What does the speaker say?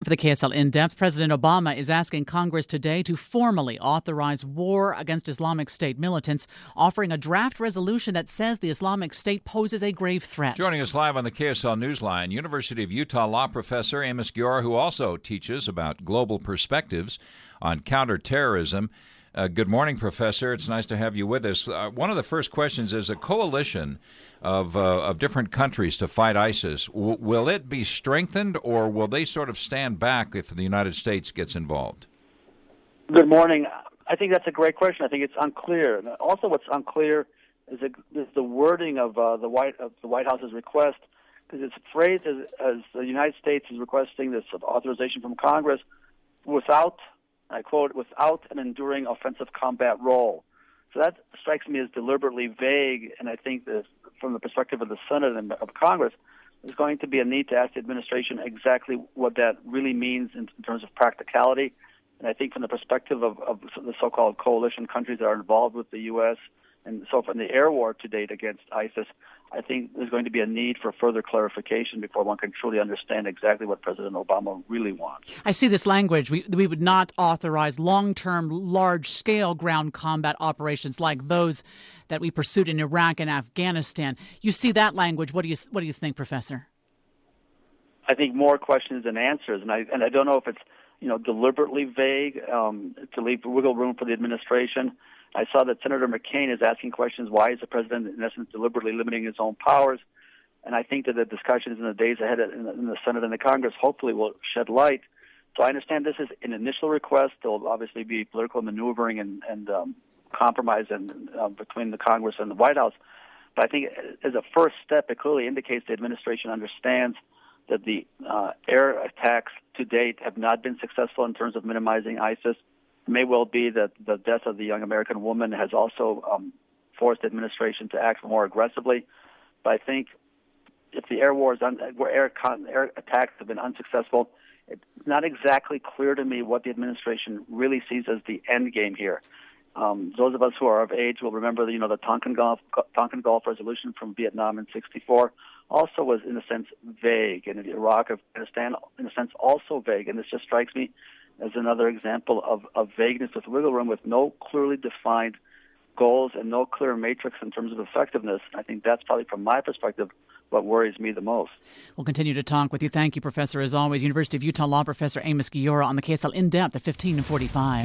For the KSL In-Depth, President Obama is asking Congress today to formally authorize war against Islamic State militants, offering a draft resolution that says the Islamic State poses a grave threat. Joining us live on the KSL Newsline, University of Utah law professor Amos Guiora, who also teaches about global perspectives on counterterrorism. Good morning, Professor. It's nice to have you with us. One of the first questions is a coalition of different countries to fight ISIS. Will it be strengthened, or will they sort of stand back if the United States gets involved? Good morning. I think that's a great question. I think it's unclear. Also, what's unclear is the wording of the White House's request, because it's phrased as the United States is requesting this authorization from Congress without, I quote, without an enduring offensive combat role. So that strikes me as deliberately vague, and I think that from the perspective of the Senate and of Congress, there's going to be a need to ask the administration exactly what that really means in terms of practicality. And I think from the perspective of the so-called coalition countries that are involved with the U.S. and so from the air war to date against ISIS, I think there's going to be a need for further clarification before one can truly understand exactly what President Obama really wants. I see this language. We would not authorize long-term, large-scale ground combat operations like those that we pursued in Iraq and Afghanistan. You see that language. What do you think, Professor? I think more questions than answers, and I don't know if it's deliberately vague to leave wiggle room for the administration. I saw that Senator McCain is asking questions, why is the president, in essence, deliberately limiting his own powers? And I think that the discussions in the days ahead in the Senate and the Congress hopefully will shed light. So I understand this is an initial request. There will obviously be political maneuvering and compromise between the Congress and the White House. But I think as a first step, it clearly indicates the administration understands that the air attacks to date have not been successful in terms of minimizing ISIS. It may well be that the death of the young American woman has also forced the administration to act more aggressively. But I think if the where air attacks have been unsuccessful, it's not exactly clear to me what the administration really sees as the end game here. Those of us who are of age will remember the Tonkin Gulf resolution from Vietnam in '64 also was, in a sense, vague, and Iraq, Afghanistan, in a sense, also vague. And this just strikes me as another example of vagueness with wiggle room, with no clearly defined goals and no clear matrix in terms of effectiveness. I think that's probably, from my perspective, what worries me the most. We'll continue to talk with you. Thank you, Professor, as always. University of Utah law professor Amos Guiora on the KSL In-Depth at 15:45.